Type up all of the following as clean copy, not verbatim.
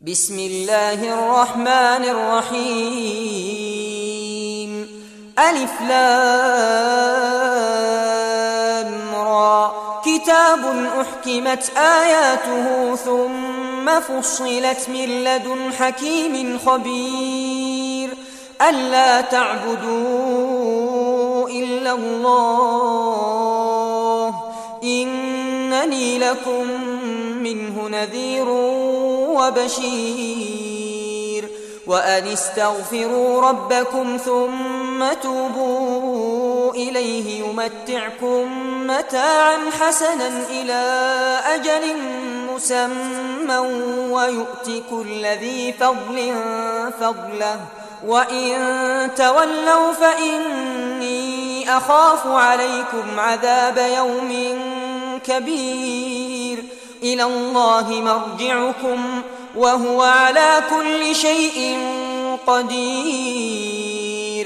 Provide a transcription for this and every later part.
بسم الله الرحمن الرحيم ألف لام را كتاب أحكمت آياته ثم فصلت من لدن حكيم خبير ألا تعبدوا إلا الله إنني لكم منه نذير وبشير وأن استغفروا ربكم ثم توبوا إليه يمتعكم متاعا حسنا إلى أجل مسمى ويؤت كل ذي فضل فضله وإن تولوا فإني أخاف عليكم عذاب يوم كبير إلى الله مرجعكم وهو على كل شيء قدير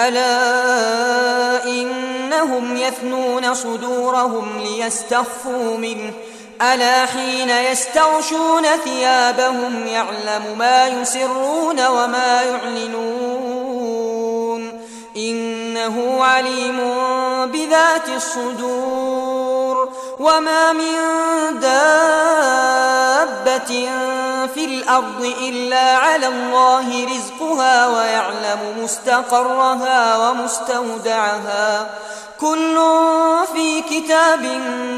ألا إنهم يثنون صدورهم ليستخفوا منه ألا حين يستغشون ثيابهم يعلم ما يسرون وما يعلنون إنه عليم بذات الصدور وما من دابة في الأرض إلا على الله رزقها ويعلم مستقرها ومستودعها كل في كتاب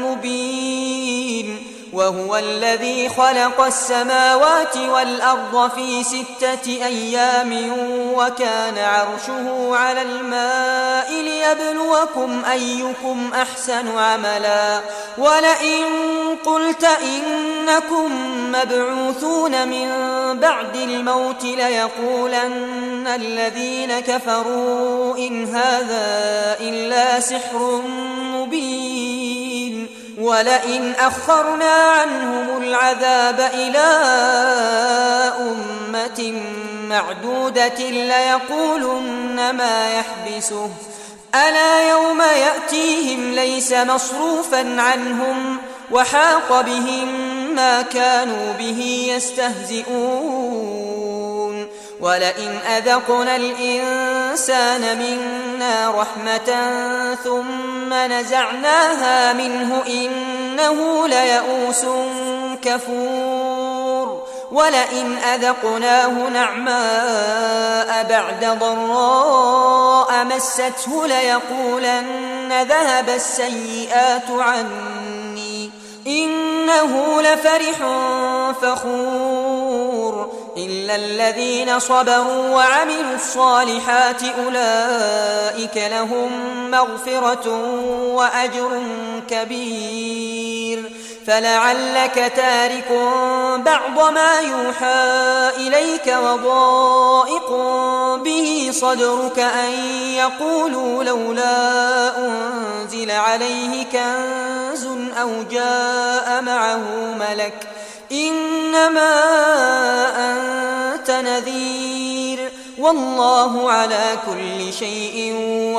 مبين وهو الذي خلق السماوات والأرض في 6 أيام وكان عرشه على الماء ليبلوكم أيكم أحسن عملا ولئن قلت إنكم مبعوثون من بعد الموت ليقولن الذين كفروا إن هذا إلا سحر مبين ولئن أخرنا عنهم العذاب إلى أمة معدودة ليقولن ما يحبسه ألا يوم يأتيهم ليس مصروفا عنهم وحاق بهم ما كانوا به يستهزئون ولئن أذقنا الإنسان منا رحمة ثم نزعناها منه إنه ليئوس كفور ولئن أذقناه نعماء بعد ضراء مسته ليقولن ذهب السيئات عني إنه لفرح فخور إلا الذين صبروا وعملوا الصالحات أولئك لهم مغفرة وأجر كبير فلعلك تارك بعض ما يوحى إليك وضائق به صدرك أن يقولوا لولا أنزل عليه كنز أو جاء معه ملك إنما أنت نذير والله على كل شيء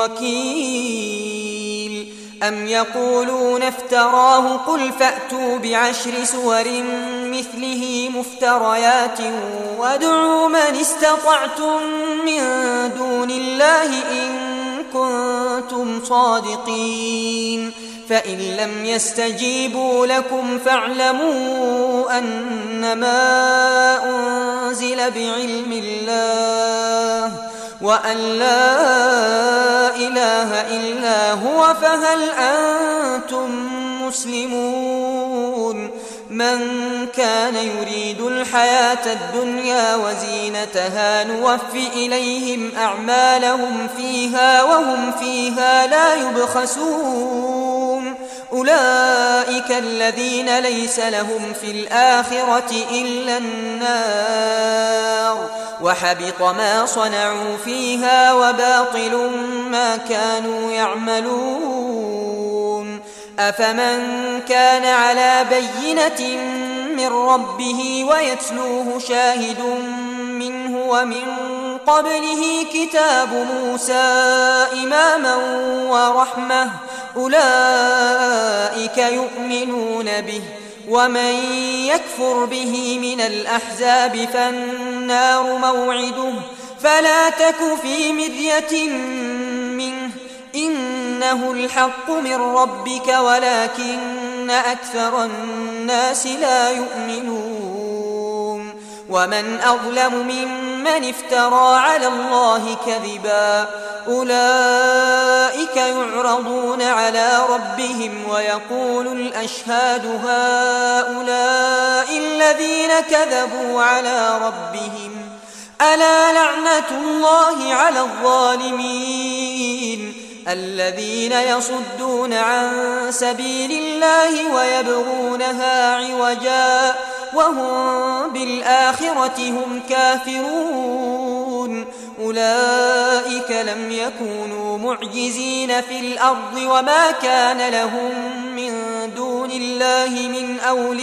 وكيل أم يقولون افتراه قل فأتوا ب10 سور مثله مفتريات وادعوا من استطعتم من دون الله إن كنتم صادقين فإن لم يستجيبوا لكم فاعلموا أنما أنزل بعلم الله وأن لا إله إلا هو فهل أنتم مسلمون من كان يريد الحياة الدنيا وزينتها نوفي إليهم أعمالهم فيها وهم فيها لا يبخسون أولئك الذين ليس لهم في الآخرة إلا النار وحبط ما صنعوا فيها وباطل ما كانوا يعملون أفمن كان على بينة من ربه ويتلوه شاهد منه ومن قبله كتاب موسى إماما ورحمة أولئك يؤمنون به ومن يكفر به من الأحزاب فالنار موعده فلا تك في مرية منه إنه الحق من ربك ولكن أكثر الناس لا يؤمنون ومن أظلم ممن افترى على الله كذبا أولئك يعرضون على ربهم ويقول الأشهاد هؤلاء الذين كذبوا على ربهم ألا لعنة الله على الظالمين الذين يصدون عن سبيل الله ويبغونها عوجا وهم بالآخرة هم كافرون أولئك لم يكونوا معجزين في الأرض وما كان لهم من دون الله من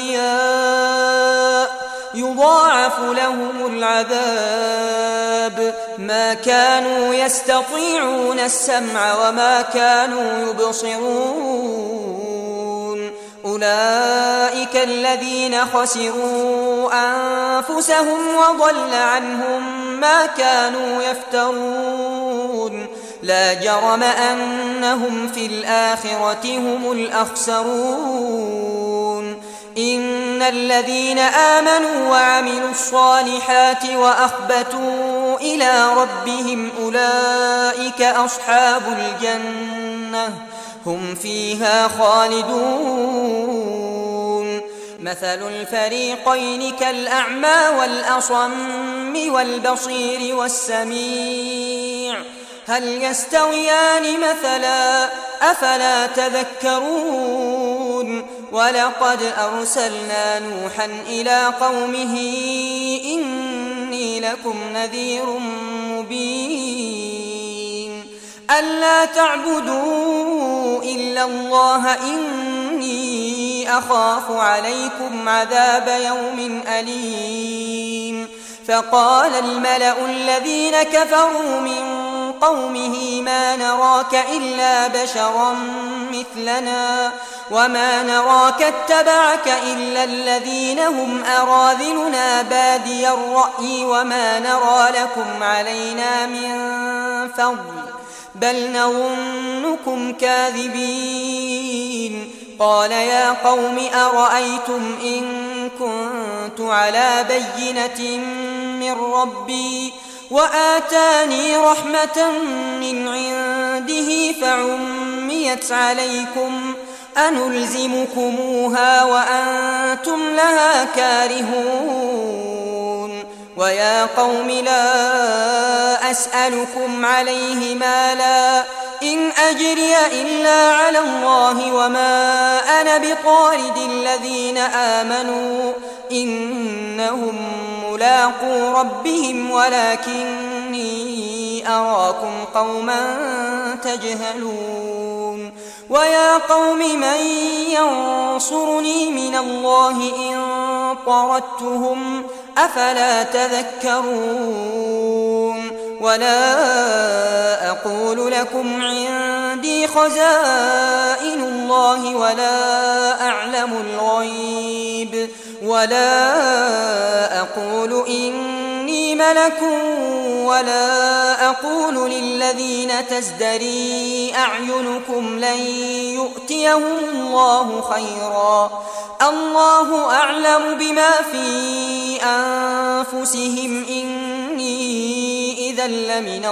أولياء يضاعف لهم العذاب ما كانوا يستطيعون السمع وما كانوا يبصرون أولئك الذين خسروا أنفسهم وضل عنهم ما كانوا يفترون لا جرم أنهم في الآخرة هم الأخسرون إن الذين آمنوا وعملوا الصالحات وأخبتوا إلى ربهم أولئك أصحاب الجنة هم فيها خالدون مثل الفريقين كالأعمى والأصم والبصير والسميع هل يستويان مثلا أفلا تذكرون ولقد أرسلنا نوحا إلى قومه إني لكم نذير مبين ألا تعبدوا إلا الله إني أخاف عليكم عذاب يوم أليم فقال الملأ الذين كفروا من قومه ما نراك إلا بشرا مثلنا وما نراك اتبعك إلا الذين هم أراذلنا بادي الرأي وما نرى لكم علينا من فضل بل نظنكم كاذبين قال يا قوم أرأيتم إن كنت على بينة من ربي وآتاني رحمة من عنده فعميت عليكم أنلزمكموها وأنتم لها كارهون ويا قوم لا أسألكم عليه مالا إن أجري إلا على الله وما أنا بطارد الذين آمنوا إنهم ملاقو ربهم ولكني أراكم قوما تجهلون ويا قوم من ينصرني من الله إن طردتهم أفلا تذكرون ولا أقول لكم عندي خزائن الله ولا أعلم الغيب ولا أقول إني ملك ولا أقول للذين تزدري أعينكم لن يؤتيهم الله خيرا الله أعلم بما في أنفسهم إني إذا لمن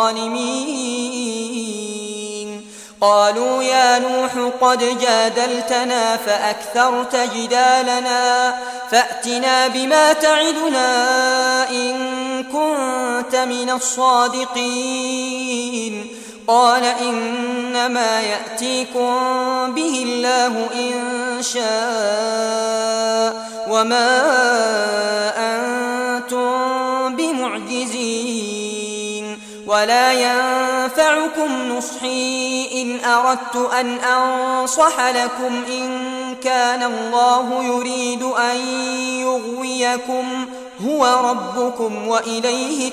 الظالمين قالوا يا نوح قد جادلتنا فأكثرت جدالنا فأتنا بما تعدنا إن كنت من الصادقين قال إنما يأتيكم به الله إن شاء وما أنتم بمعجزين ولا ينفعكم نصحي إن أردت أن أنصح لكم إن كان الله يريد أن يغويكم هو ربكم وإليه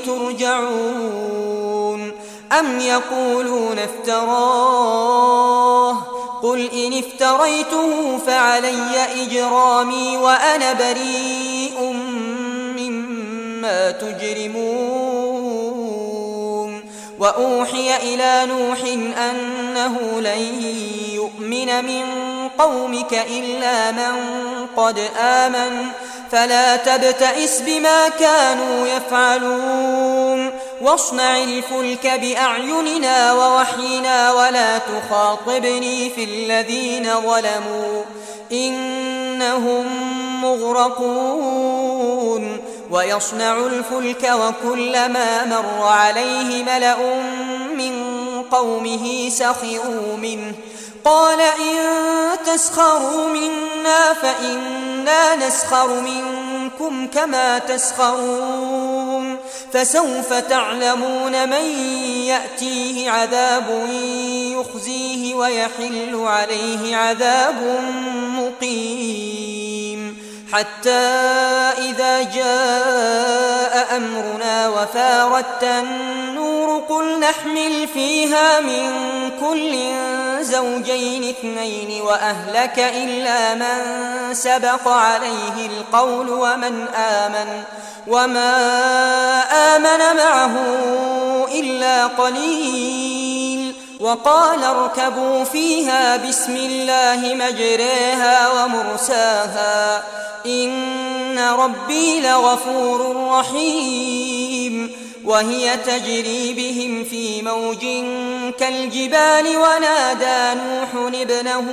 ترجعون أم يقولون افتراه قل إن افتريته فعلي إجرامي وأنا بريء مما تجرمون وأوحي إلى نوح أنه لن يؤمن من قومك إلا من قد آمن فلا تبتئس بما كانوا يفعلون واصنع الفلك بأعيننا ووحينا ولا تخاطبني في الذين ظلموا إنهم مغرقون ويصنع الفلك وكلما مر عليه ملأ من قومه سخروا منه قال إن تسخروا منا فإنا نسخر منكم كما تسخرون فسوف تعلمون من يأتيه عذاب يخزيه ويحل عليه عذاب مقيم حتى إذا جاء أمرنا وفارت النور قل نحمل فيها من كل زوجين اثنين وأهلك إلا من سبق عليه القول ومن آمن وما آمن معه إلا قليل وقال اركبوا فيها بسم الله مجريها ومرساها إن ربي لغفور رحيم وهي تجري بهم في موج كالجبال ونادى نوح ابنه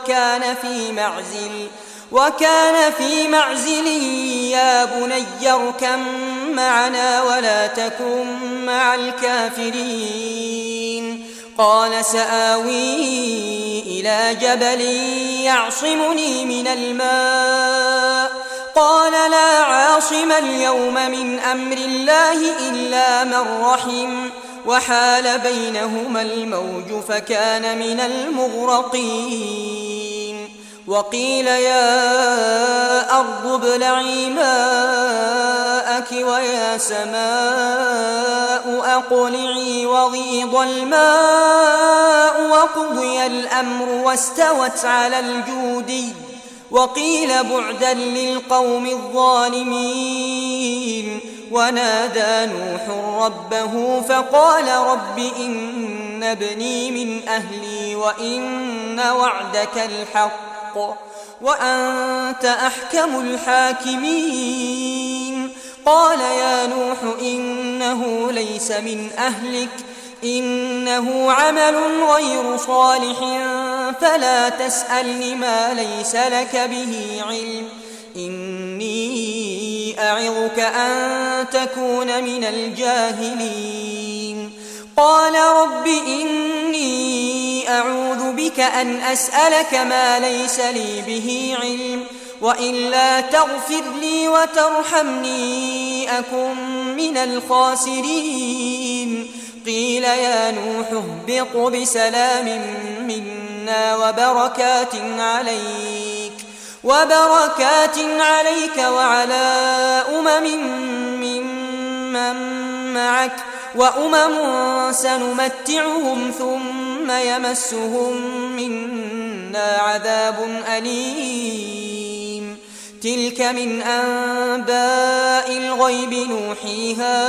وكان في معزل يا بني اركب معنا ولا تكن مع الكافرين قال سآوي إلى جبل يعصمني من الماء قال لا عاصم اليوم من أمر الله إلا من رحم وحال بينهما الموج فكان من المغرقين وقيل يا أرض ابلعي ماءك ويا سماء أقلعي وغيض الماء وقضي الأمر واستوت على الجودي وقيل بعدا للقوم الظالمين ونادى نوح ربه فقال رب إن ابني من أهلي وإن وعدك الحق وأنت أحكم الحاكمين قال يا نوح إنه ليس من أهلك إنه عمل غير صالح فلا تسألني ما ليس لك به علم إني أعظك أن تكون من الجاهلين قال رب إني أعوذ بك أن أسألك ما ليس لي به علم وإلا تغفر لي وترحمني أكن من الخاسرين قيل يا نوح اهبط بسلام منا وبركات عليك وعلى ممن معك وأمم سنمتعهم ثم يمسهم منا عذاب أليم تلك من أنباء الغيب نوحيها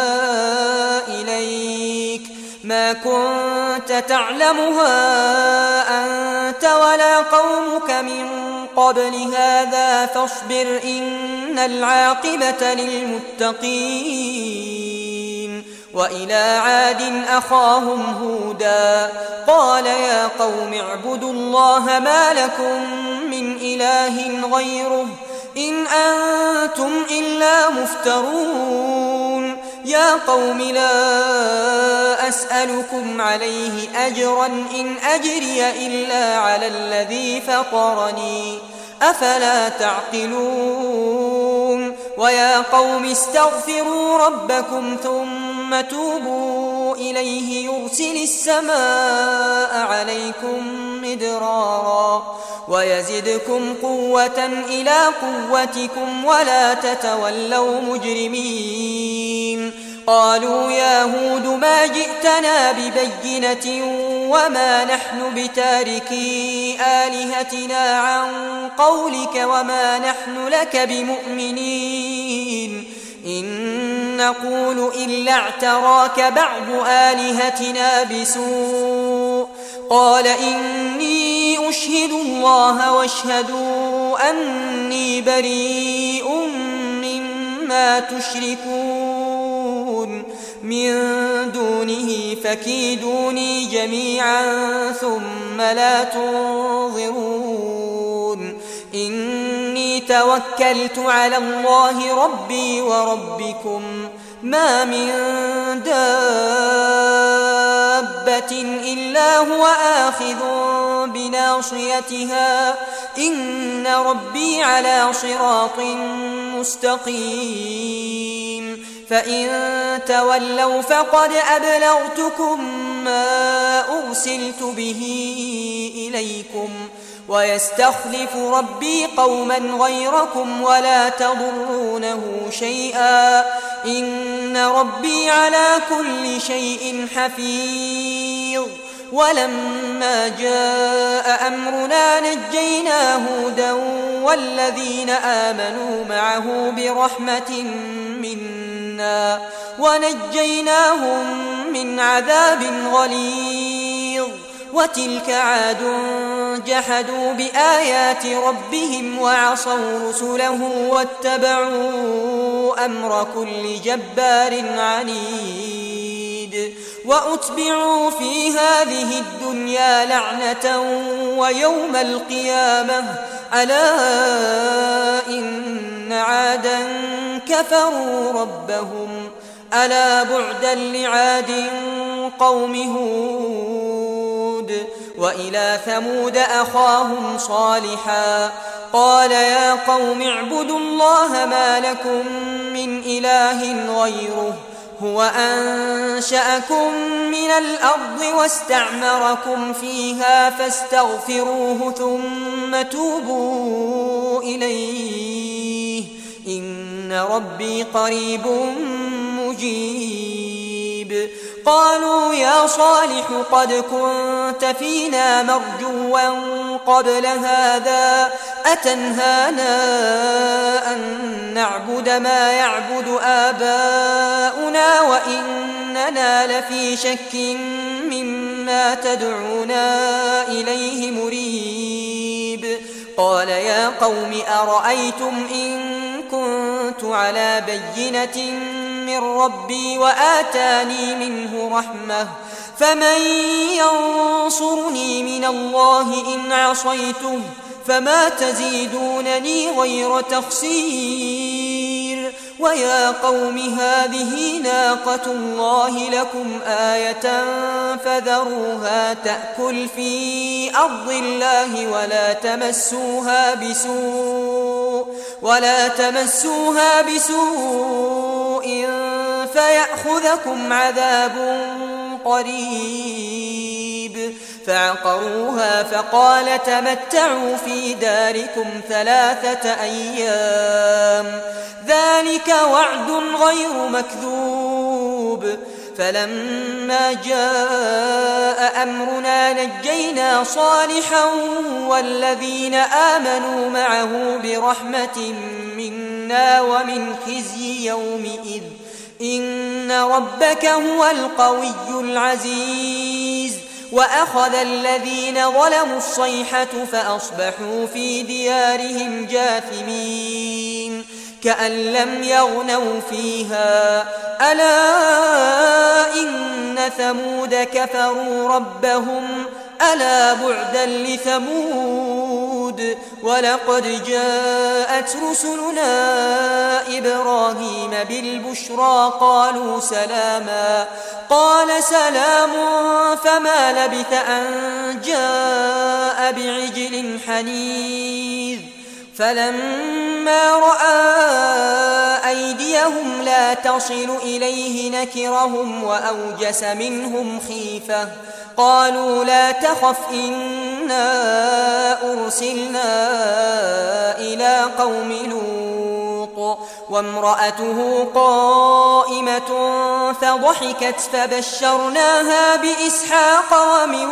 إليك ما كنت تعلمها أنت ولا قومك من قبل هذا فاصبر إن العاقبة للمتقين وإلى عاد أخاهم هودا قال يا قوم اعبدوا الله ما لكم من إله غيره إن أنتم إلا مفترون يا قوم لا أسألكم عليه أجرا إن أجري إلا على الذي فطرني أفلا تعقلون ويا قوم استغفروا ربكم ثم توبوا إليه يرسل السماء عليكم مدرارا ويزدكم قوة إلى قوتكم ولا تتولوا مجرمين قالوا يا هود ما جئتنا ببينة وما نحن بتاركي آلهتنا عن قولك وما نحن لك بمؤمنين إن نقول إلا اعتراك بعض آلهتنا بسوء قال إني أشهد الله واشهدوا أني بريء مما تشركون من دونه فكيدوني جميعا ثم لا تنظرون إني توكلت على الله ربي وربكم ما من دابة إلا هو آخذ بناصيتها إن ربي على صراط مستقيم فإن تولوا فقد أبلغتكم ما أرسلت به إليكم ويستخلف ربي قوما غيركم ولا تضرونه شيئا إن ربي على كل شيء حفيظ ولما جاء أمرنا نجينا هودا والذين آمنوا معه برحمة منا ونجيناهم من عذاب غليظ وتلك عاد جحدوا بآيات ربهم وعصوا رسله واتبعوا أمر كل جبار عنيد وأتبعوا في هذه الدنيا لعنة ويوم القيامة ألا إن عادا كفروا ربهم ألا بعدا لعاد قوم هود وإلى ثمود أخاهم صالحا قال يا قوم اعبدوا الله ما لكم من إله غيره هو أنشأكم من الأرض واستعمركم فيها فاستغفروه ثم توبوا إليه إن ربي قريب مجيب قالوا يا صالح قد كنت فينا مرجوا قبل هذا أتنهانا أن نعبد ما يعبد آباؤنا وإننا لفي شك مما تدعونا إليه مريب قال يا قوم أرأيتم إن كنت على بينة من ربي وآتاني منه رحمة فمن ينصرني من الله إن عصيته فما تزيدونني غير تخسير ويا قوم هذه ناقة الله لكم آية فذروها تأكل في أرض الله ولا تمسوها بسوء فيأخذكم عذاب قريب فعقروها فقال تمتعوا في داركم 3 أيام ذلك وعد غير مكذوب فلما جاء أمرنا نجينا صالحا والذين آمنوا معه برحمة منا ومن خزي يومئذ إن ربك هو القوي العزيز وأخذ الذين ظلموا الصيحة فأصبحوا في ديارهم جاثمين كأن لم يغنوا فيها ألا إن ثمود كفروا ربهم ألا بعدا لثمود ولقد جاءت رسلنا إبراهيم بالبشرى قالوا سلاما قال سلام فما لبث أن جاء بعجل حنيذ فلما رأى أيديهم لا تصل إليه نكرهم وأوجس منهم خيفة قالوا لا تخف إنا أرسلنا إلى قوم لوط وامرأته قائمة فضحكت فبشرناها بإسحاق ومن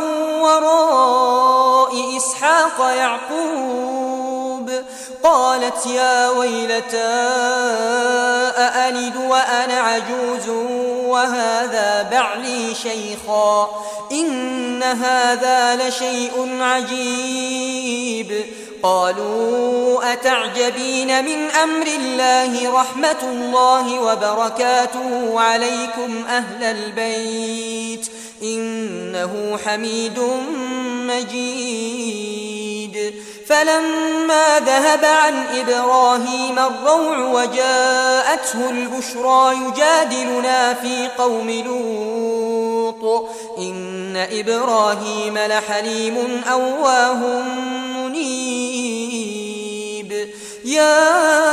وراء إسحاق يعقوب قالت يا ويلتى أألد وأنا عجوز وهذا بعلي شيخا إن هذا لشيء عجيب قالوا أتعجبين من أمر الله رحمة الله وبركاته عليكم أهل البيت إنه حميد مجيد فلما ذهب عن إبراهيم الروع وجاءته البشرى يجادلنا في قوم لوط إن إبراهيم لحليم أواه منيب يا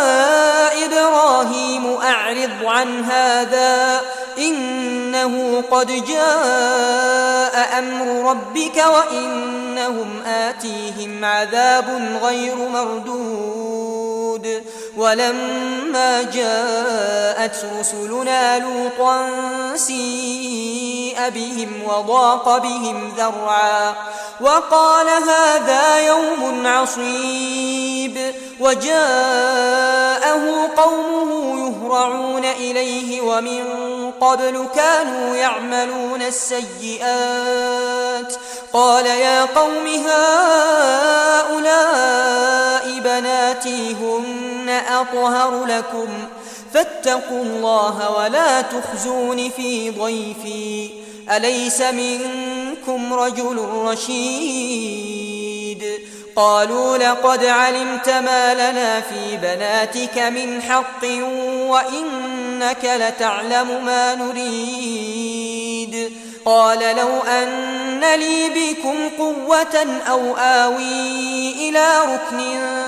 إبراهيم أعرض عن هذا إنه قد جاء أمر ربك وإنهم آتيهم عذاب غير مردود ولما جاءت رسلنا لوطا سيء بهم وضاق بهم ذرعا وقال هذا يوم عصيب وجاءه قومه يهرعون إليه ومن قبل كانوا يعملون السيئات قال يا قوم هؤلاء بناتي هن أطهر لكم فاتقوا الله ولا تخزون في ضيفي أليس منكم رجل رشيد قالوا لقد علمت ما لنا في بناتك من حق وإنك لتعلم ما نريد قال لو أن لي بكم قوة أو آوي إلى ركن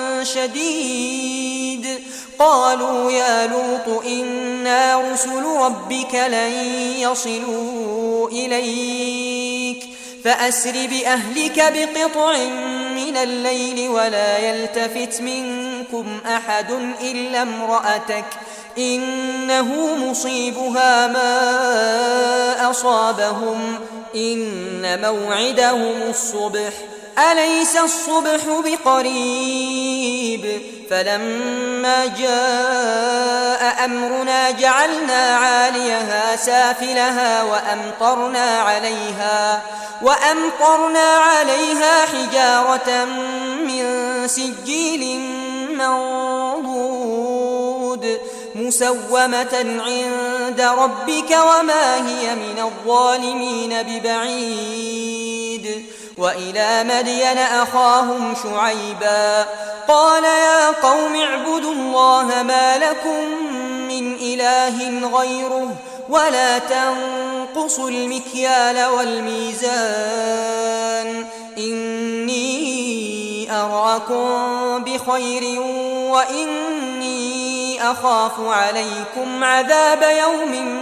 شديد قالوا يا لوط إنا رسل ربك لن يصلوا إليك فأسر بأهلك بقطع من الليل ولا يلتفت منكم أحد إلا امرأتك إنه مصيبها ما أصابهم إن موعدهم الصبح أليس الصبح بقريب فلما جاء أمرنا جعلنا عاليها سافلها وأمطرنا عليها حجارة من سجيل منضود مسومة عند ربك وما هي من الظالمين ببعيد وإلى مدين أخاهم شعيبا قال يا قوم اعبدوا الله ما لكم من إله غيره ولا تنقصوا المكيال والميزان إني أراكم بخير وإني أخاف عليكم عذاب يوم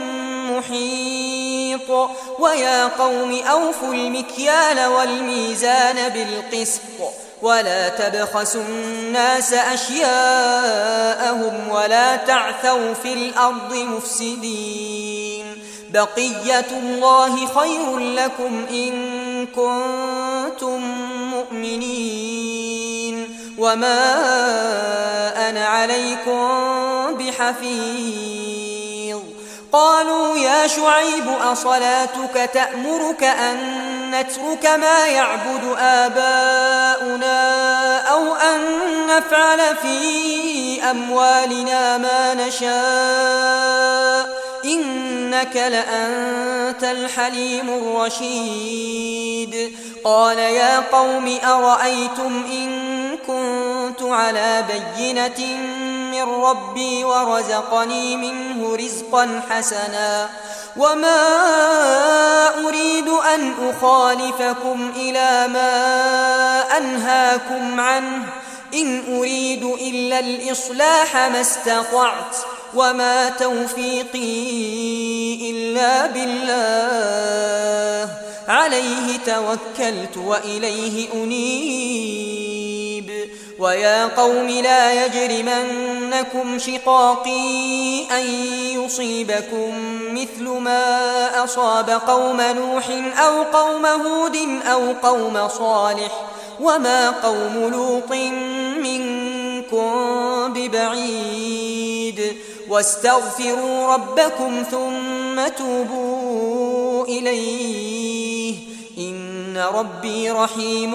محيط ويا قوم أوفوا المكيال والميزان بالقسط ولا تبخسوا الناس أشياءهم ولا تعثوا في الأرض مفسدين بقية الله خير لكم إن كنتم مؤمنين وما أنا عليكم بحفيظ قالوا يا شعيب أصلاتك تأمرك أن نترك ما يعبد آباؤنا أو أن نفعل في أموالنا ما نشاء إنك لأنت الحليم الرشيد قال يا قوم أرأيتم إن كنت على بينة من ربي ورزقني منه رزقا حسنا وما أريد أن أخالفكم إلى ما أنهاكم عنه إن أريد إلا الإصلاح ما استطعت وما توفيقي إلا بالله عليه توكلت وإليه أنيب ويا قوم لا يجرمنكم شقاقي أن يصيبكم مثل ما أصاب قوم نوح أو قوم هود أو قوم صالح وما قوم لوط منكم ببعيد واستغفروا ربكم ثم توبوا إليه إن ربي رحيم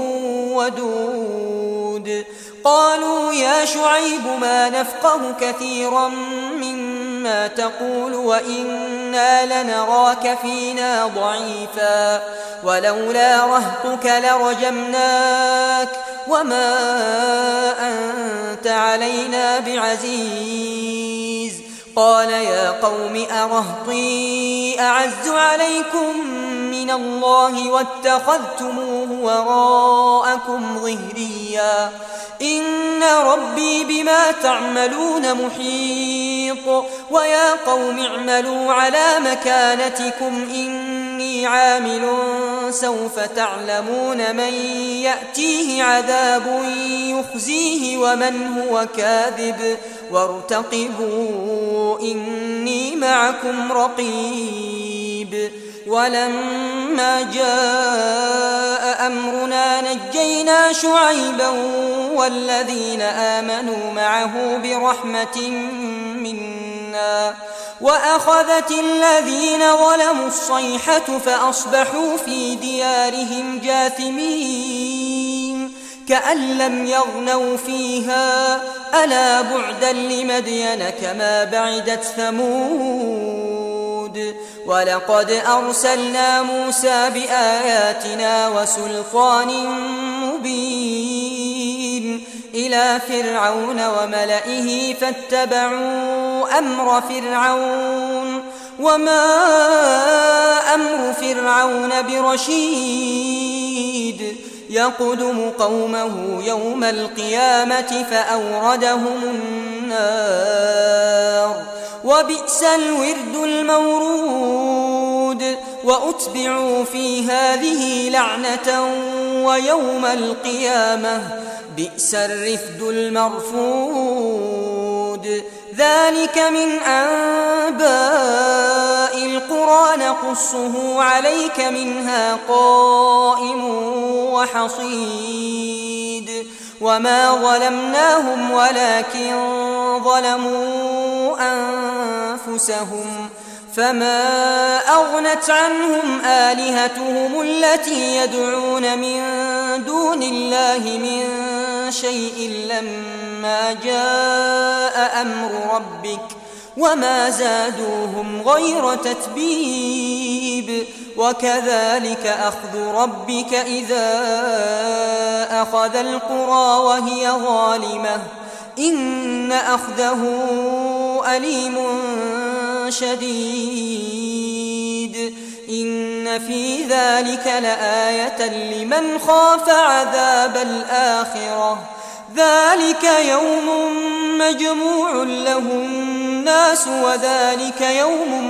ودود قالوا يا شعيب ما نفقه كثيرا مما تقول وإنا لنراك فينا ضعيفا ولولا رهطك لرجمناك وما أنت علينا بعزيز قال يا قوم أرهطي أعز عليكم من الله واتخذتموه وراءكم ظهريا إن ربي بما تعملون محيط ويا قوم اعملوا على مكانتكم إني عامل سوف تعلمون من يأتيه عذاب يخزيه ومن هو كاذب وارتقبوا إني معكم رقيب ولما جاء أمرنا نجينا شعيبا والذين آمنوا معه برحمة منا وأخذت الذين ظلموا الصيحة فأصبحوا في ديارهم جاثمين كأن لم يغنوا فيها ألا بعدا لمدين كما بعدت ثمود ولقد أرسلنا موسى بآياتنا وسلطان مبين إلى فرعون وملئه فاتبعوا أمر فرعون وما أمر فرعون برشيد يقدم قومه يوم القيامة فأوردهم النار وبئس الورد المورود وأتبعوا في هذه لعنة ويوم القيامة بئس الرفد المرفود ذلك من أنباء القرى نقصه عليك منها قائم وحصيد وما ظلمناهم ولكن ظلموا أنفسهم فما أغنت عنهم آلهتهم التي يدعون من دون الله من شيء لما جاء أمر ربك وما زادوهم غير تتبيب وكذلك أخذ ربك إذا أخذ القرى وهي ظالمة إن أخذه أليم شديد إن في ذلك لآية لمن خاف عذاب الآخرة ذلك يوم مجموع له الناس وذلك يوم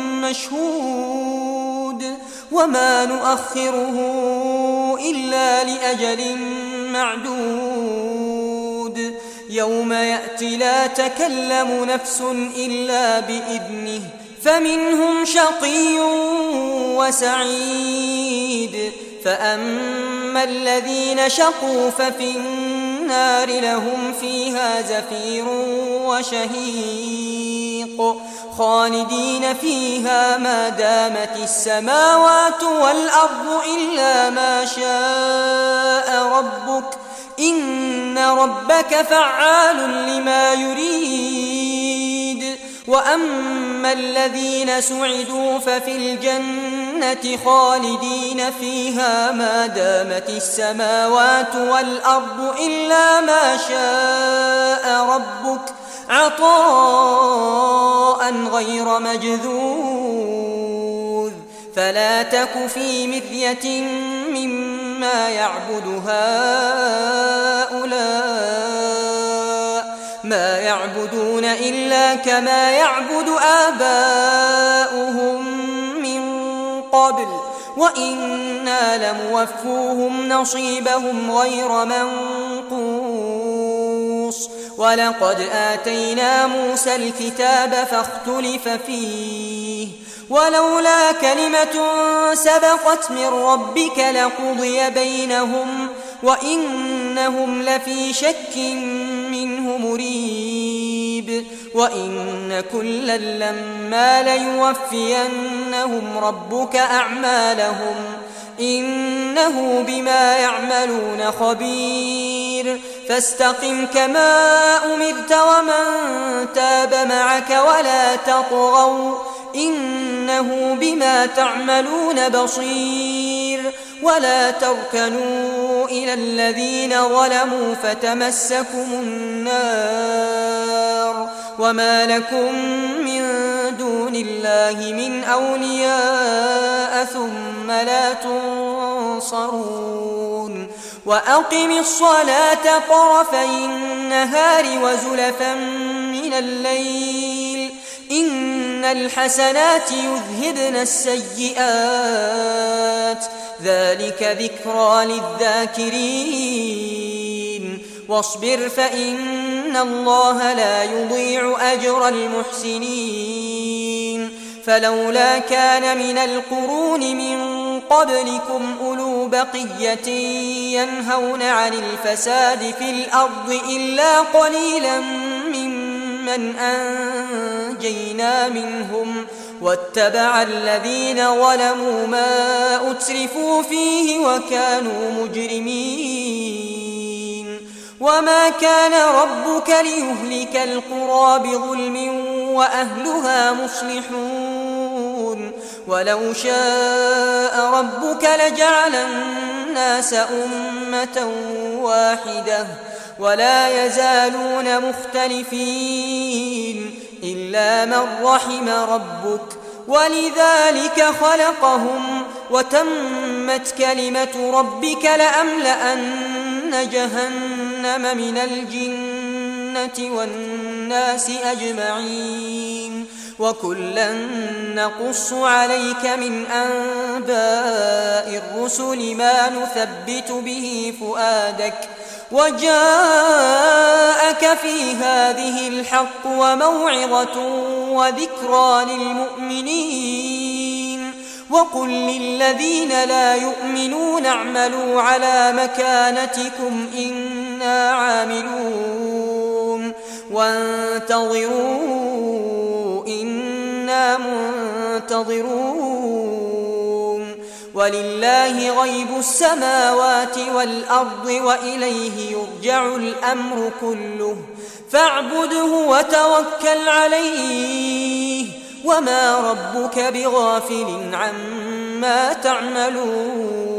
مشهود وما نؤخره إلا لأجل معدود يوم يأتي لا تكلم نفس إلا بإذنه فمنهم شقي وسعيد فأما الذين شقوا ففي النار لهم فيها زفير وشهيق خالدين فيها ما دامت السماوات والأرض إلا ما شاء ربك إن ربك فعال لما يريد وأما الذين سعدوا ففي الجنة خالدين فيها ما دامت السماوات والأرض إلا ما شاء ربك عطاء غير مجذوذ فلا تك في مرية مما يعبد هؤلاء ما يعبدون إلا كما يعبد آباؤهم من قبل وإنا لموفوهم نصيبهم غير منقوص ولقد آتينا موسى الكتاب فاختلف فيه ولولا كلمة سبقت من ربك لقضي بينهم وإنهم لفي شك منه مريب وإن كلا لما ليوفينهم ربك أعمالهم إنه بما يعملون خبير فاستقم كما أمرت ومن تاب معك ولا تطغوا إنه بما تعملون بصير ولا تركنوا إلى الذين ظلموا فتمسكم النار وما لكم من دون الله من أولياء ثم لا تنصرون وأقم الصلاة طرفي النهار وزلفا من الليل إن الحسنات يذهبن السيئات ذلك ذكرى للذاكرين واصبر فإن الله لا يضيع أجر المحسنين فلولا كان من القرون من قبلكم أولو بقية ينهون عن الفساد في الأرض إلا قليلا ممن أنجينا منهم واتبع الذين ظلموا ما أترفوا فيه وكانوا مجرمين وما كان ربك ليهلك القرى بظلم وأهلها مصلحون ولو شاء ربك لجعل الناس أمة واحدة ولا يزالون مختلفين إلا من رحم ربك ولذلك خلقهم وتمت كلمة ربك لأملأن جهنم من الجنة والناس أجمعين وكلا نقص عليك من أنباء الرسل ما نثبت به فؤادك وجاءك في هذه الحق وموعظة وذكرى للمؤمنين وقل للذين لا يؤمنون اعملوا على مكانتكم إنا عاملون وانتظروا إنا منتظرون ولله غيب السماوات والأرض وإليه يرجع الأمر كله فاعبده وتوكل عليه وما ربك بغافل عما تعملون